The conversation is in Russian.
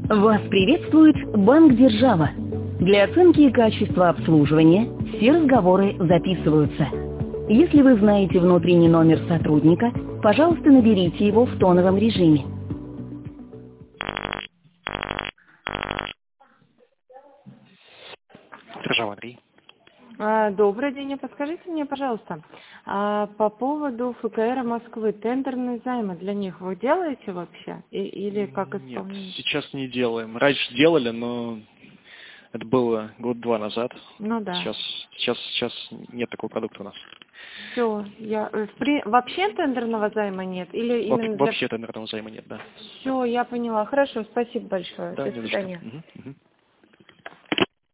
Вас приветствует Банк Держава. Для оценки качества обслуживания все разговоры записываются. Если вы знаете внутренний номер сотрудника, пожалуйста, наберите его в тоновом режиме. Держава 3. Добрый день. Подскажите мне, пожалуйста, по поводу ФКР Москвы, тендерные займы для них вы делаете вообще? Или как исполнение? Нет, сейчас не делаем. Раньше делали, но это было год-два назад. Ну да. Сейчас нет такого продукта у нас. Все. Вообще тендерного займа нет? Или именно Вообще тендерного займа нет, да. Все, я поняла. Хорошо, спасибо большое. Да, До свидания. Угу.